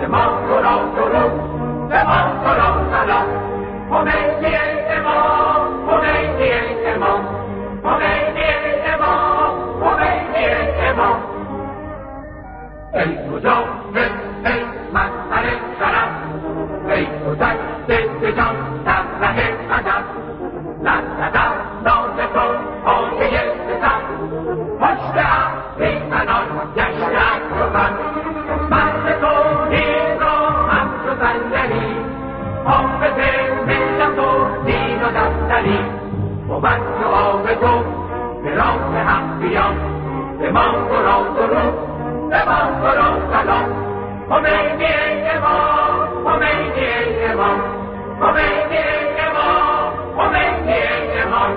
ما تو را درود به ما تو را سلام خمینی ای امام خمینی ای امام خمینی ای امام خمینی ای امام ای مجاهد ای مظهر شرف ای گذشته جان در ره ادب لرزد ناز تو پایه ستم پشت اهریمنان گشته اکرم مرد توحید را همچو سنگری حافظ ملت و دین و دفتری بود دعای تو به راه حق بیان به ما تو را درود به ما تو را سلام خمینی ای امام خمینی ای امام خمینی ای امام خمینی ای امام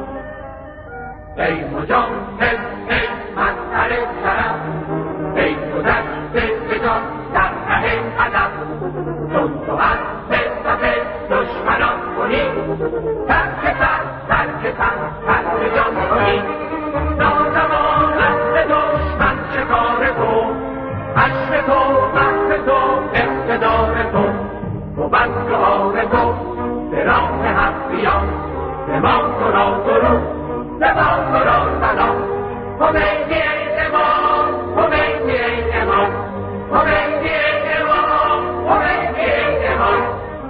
ای مجاهد ای مظهر شرف ای گذشته به جان در ره ادب چون تو از صف دشمنان کنی ترک جان کنی نازمان از دشمن شکار تو عشق تو بحر تو اقتدار تو بود دعای تو به راه حق بیان به ما تو را درود به ما تو را سلام خمینی ای امام خمینی ای امام خمینی ای امام خمینی ای امام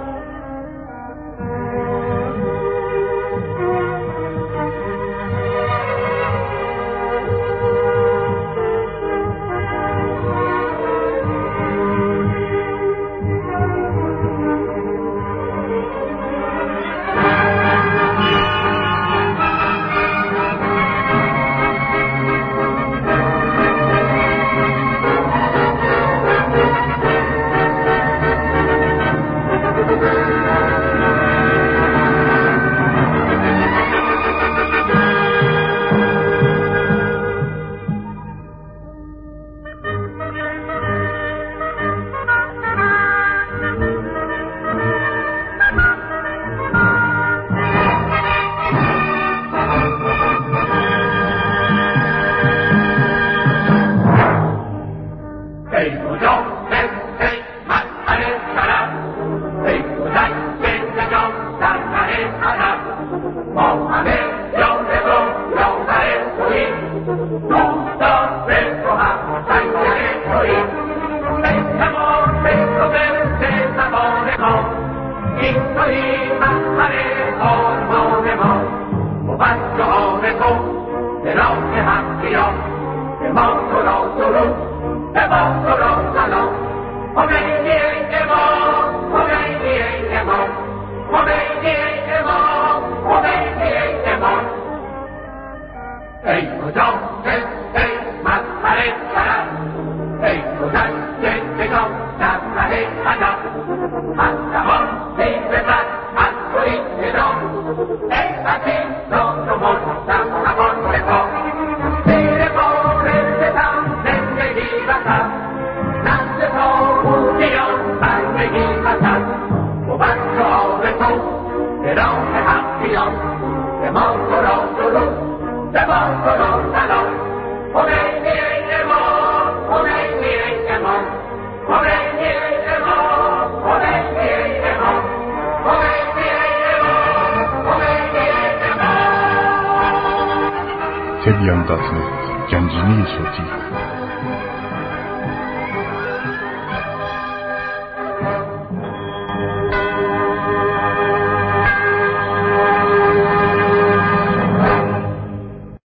ای مجاهد ای مظهر شرف ای گذشته به جان در ره ادب ما همه یاد تو یاور توییم دوستدار تو هم سنگر توییم التماس تو برد زبان ما این تویی مظهر آرمان ما بود دعای تو به راه حق بیان به ما تو را درود به ما تو را سلام خمینی ای امام خمینی ای امام خمینی ای امام خمینی ای امام ای مجاهد ای مظهر شرف ای گذشته به جان در ره ادب هر زمان می‌رسد از تویی ندا ای عظیم ذات و مستم توان رفاه زیر بار ستم زندگی وطن نسل طاغوتیان بندگی وطن بود دعای تو به راه حق بیان به ما تو را درود به ما تو را سلام خمینی ای امام خمینی ای امام خمینی ای امام خمینی ای امام خمینی ای امام خمینی ای امام Tebian.net گنجینه صوتی